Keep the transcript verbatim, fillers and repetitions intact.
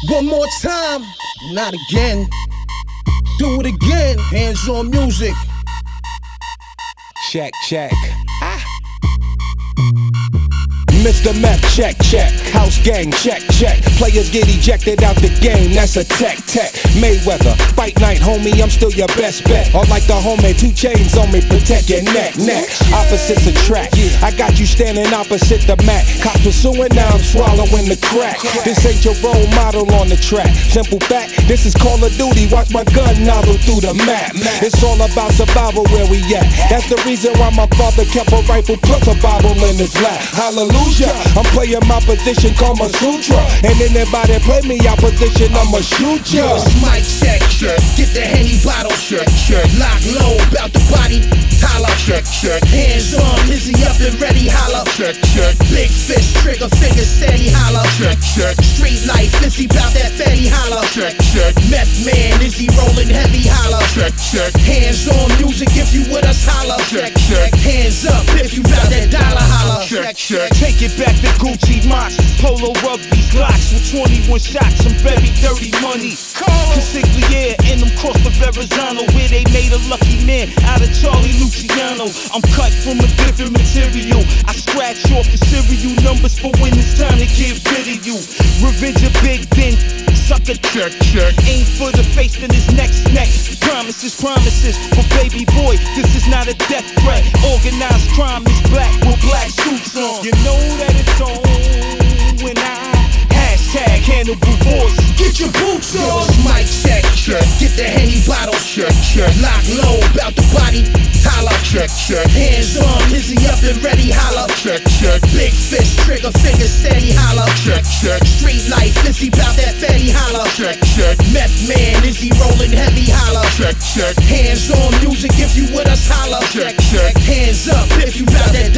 One more time, not again. Do it again, hands on music. Check, check. Ah. Mister Meth, check, check. House gang, check, check. Players get ejected out the game, that's a tech, tech. Mayweather, fight night, homie, I'm still your best bet. Or like the homie, two chains on me, protect your neck, neck. Opposites attract. I got you standing opposite the mat. Cops pursuing, now I'm swallowing the crack. This ain't your role model on the track. Simple fact, this is Call of Duty. Watch my gun nozzle through the map. It's all about survival where we at. That's the reason why my father kept a rifle plus a Bible in his lap. Hallelujah. I'm playing my position, Kama Sutra. And anybody play me opposition, I'ma shoot ya. Yo, it's mic check, check. Get the Henny bottle, check, check. Lock low, bout the body, holla, check, check. Hands on, Lizzie up and ready, holla, check, check. Big fish, trigger finger steady, holla, check, check. Street life, Lizzie bout that fatty, holla, check, check. Meth man, is he rolling heavy, holla, check, check. Hands on music, if you with us, holla, check, check. Hands up, if you bout that dollar, holla, check, check. Take it back to Gucci Mox, Polo Rugby Glocks with twenty-one shots, some very dirty money. Consigliere in them cross of Verrazano, where they made a lucky man out of Charlie Luciano. I'm cut from a different material. I scratch off the serial numbers for when it's time to get rid of you. Revenge a big then, sucker, check, check. Aim for the face, then his next neck. Promises, promises, but baby boy, this is not a death threat. Organized crime is black with black suits on. You know that it's on when I hashtag Hannibal voice. Get your boots on. Yo, it's mic check, check. Get the Henny bottle, check, check. Lock low, bout the body, holla, check, check. Hands on, Lizzie up and ready, holla, check, check. Big fish, trigger finger steady, holla, check, check. Street life, Lizzie bout that fatty, holla, check, check. Meth man, is he rolling heavy, holla, check, check. Hands on music, if you with us, holla, check, check. Hands up, if you bout that